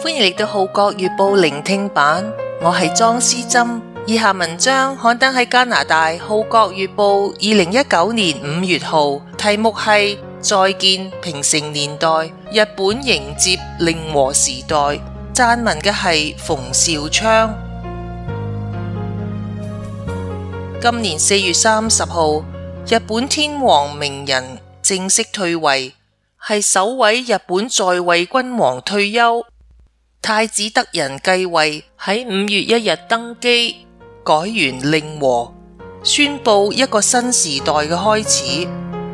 歡迎嚟到《號角月報》聆聽版，我係莊思珍。以下文章刊登喺加拿大《號角月報》2019年5月號，題目係再見平成年代，日本迎接令和時代。撰文嘅係馮兆昌。今年4月30號，日本天皇明仁正式退位，係首位日本在位君王退休。太子德仁繼位，喺5月1日登基，改元令和，宣布一個新時代嘅開始。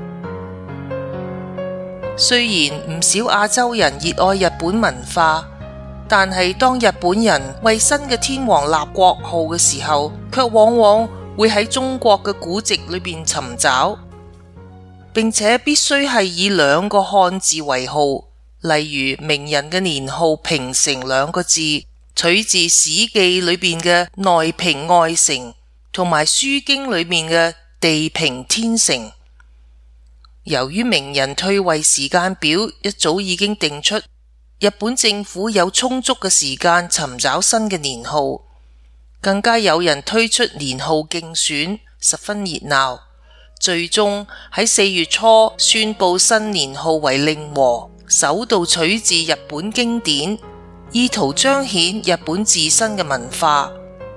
雖然唔少亞洲人熱愛日本文化，但係當日本人為新嘅天皇立國號嘅時候，卻往往會喺中國嘅古籍裏邊尋找，並且必須係以2個漢字為號。例如明仁嘅年號平成2個字，取自《史記》裏邊嘅內平外城，同埋《書經》裏面嘅地平天成。由於明仁退位時間表一早已經定出，日本政府有充足嘅時間尋找新嘅年號，更加有人推出年號競選，十分熱鬧。最終喺4月初宣布新年號為令和，首度取自日本經典，意圖彰顯日本自身嘅文化。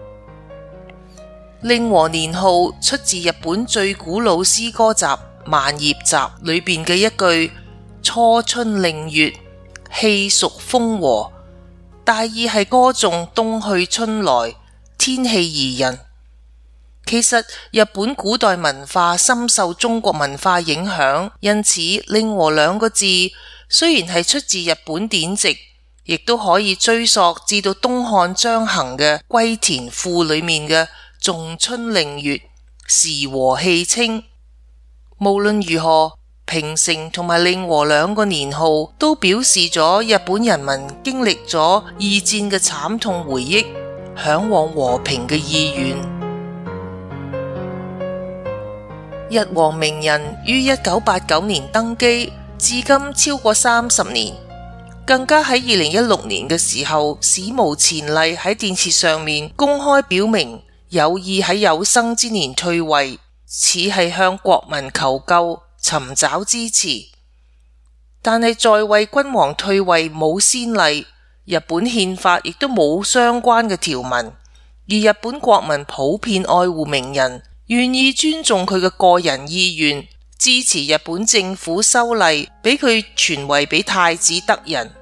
令和年號出自日本最古老詩歌集《萬葉集》裏邊嘅一句初春令月，氣屬豐和，大意係歌頌冬去春來，天氣宜人。其實日本古代文化深受中國文化影響，因此令和2個字雖然係出自日本典籍，亦都可以追溯至到東漢張衡嘅《歸田賦》裏面嘅仲春令月，時和氣清。無論如何，平成同埋令和2個年號都表示咗日本人民經歷咗二戰嘅慘痛回憶，嚮往和平嘅意願。日皇明仁於1989年登基，至今超過30年，更加喺2016年嘅時候，史無前例喺電視上面公開表明有意喺有生之年退位，似係向國民求救，尋找支持。但係在位君王退位冇先例，日本憲法亦都冇相關嘅條文，而日本國民普遍愛護明仁，願意尊重佢嘅個人意願，支持日本政府修例，俾佢傳位俾太子德仁。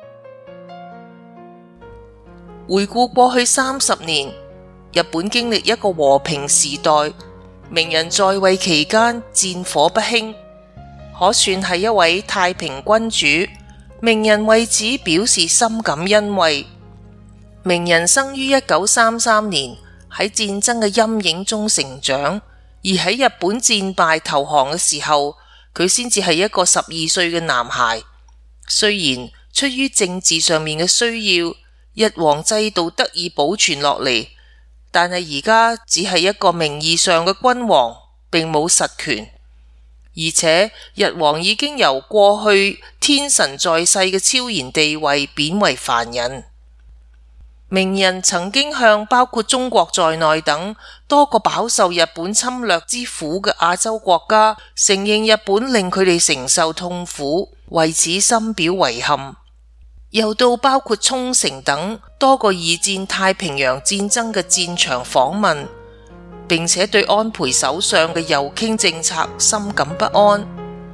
回顧過去30年，日本經歷一個和平時代，明仁在位期間戰火不興，可算係一位太平君主。明仁為此表示深感欣慰。明仁生於1933年，喺戰爭嘅陰影中成長，而喺日本戰敗投降嘅時候，佢先至係一個12歲嘅男孩。雖然出於政治上面嘅需要，日皇制度得以保存落嚟，但係而家只係一個名義上嘅君王，並冇實權。而且日皇已經由過去天神在世嘅超然地位貶為凡人。明仁曾經向包括中國在內等多個飽受日本侵略之苦嘅亞洲國家，承認日本令佢哋承受痛苦，為此深表遺憾。又到包括沖繩等多個二戰太平洋戰爭嘅戰場訪問，並且對安倍首相嘅右傾政策深感不安。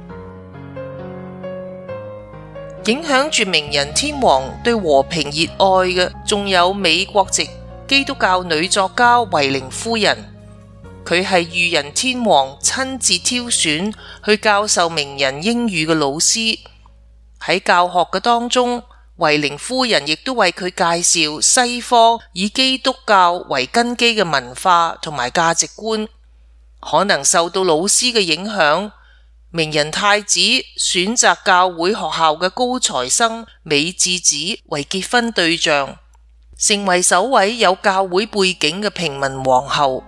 影響住明仁天皇對和平熱愛嘅，仲有美國籍基督教女作家惠玲夫人。佢係裕仁天皇親自挑選去教授明仁英語嘅老師。喺教學嘅當中，惠玲夫人亦都為佢介紹西方以基督教為根基嘅文化同埋價值觀。可能受到老師嘅影響，明仁太子選擇教會學校嘅高材生美智子為結婚對象，成為首位有教會背景嘅平民皇后。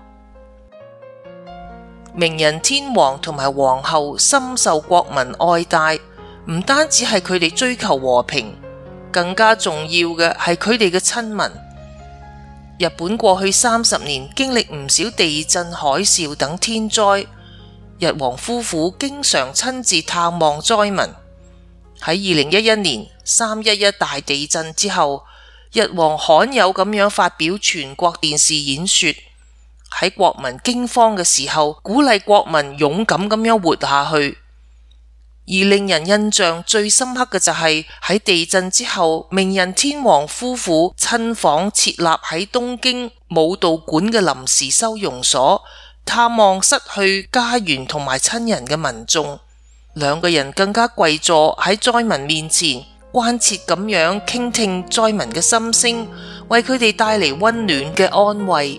明仁天皇同埋皇后深受國民愛戴，唔單止係佢哋追求和平， 更加重要嘅係佢哋嘅親民。日本過去30年經歷唔少地震、海嘯等天災，日皇夫婦經常親自探望災民。喺2011年311大地震之後，日皇罕有咁樣發表全國電視演說，喺國民驚慌嘅時候，鼓勵國民勇敢咁樣活下去。而令人印象最深刻嘅就係喺地震之後，明仁天皇夫婦親訪設立喺東京武道館嘅臨時收容所，探望失去家園同埋親人嘅民眾。兩個人更加跪坐喺災民面前，關切咁樣傾聽災民嘅心聲，為佢哋帶嚟溫暖嘅安慰。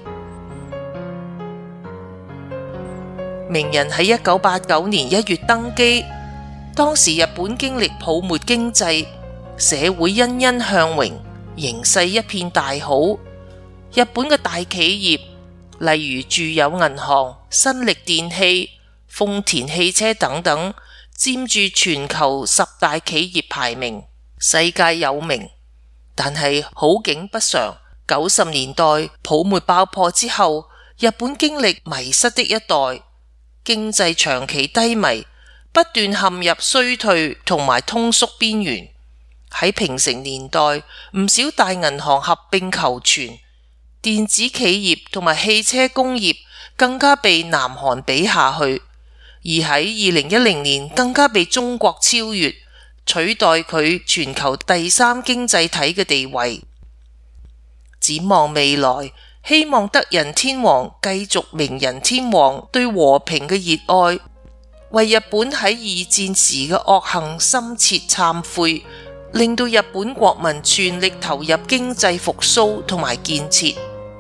明仁喺1989年1月登基。當時日本經歷泡沫經濟，社會欣欣向榮，形勢一片大好。日本嘅大企業，例如住友銀行、新力電器、豐田汽車等等，佔住全球10大企業排名，世界有名。但係好景不常，90年代泡沫爆破之後，日本經歷迷失的一代，經濟長期低迷，不斷陷入衰退同埋通縮邊緣。喺平成年代，唔少大銀行合併求存，電子企業同埋汽車工業更加被南韓比下去，而喺2010年更加被中國超越，取代佢全球第3經濟體嘅地位。展望未來，希望德仁天皇繼續明仁天皇對和平嘅熱愛，為日本喺2戰時嘅惡行深切懺悔，令到日本國民全力投入經濟復甦同埋建設。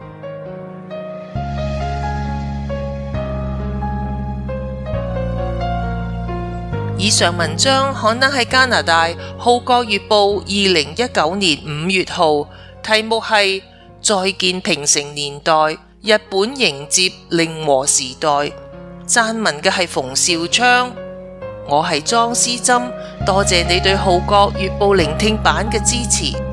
以上文章刊登喺加拿大《號角月報》2019年5月號，題目係《再見平成年代，日本迎接令和時代》。撰文嘅係馮兆昌，我係莊思珍，多謝你對《號角月報》聆聽版嘅支持。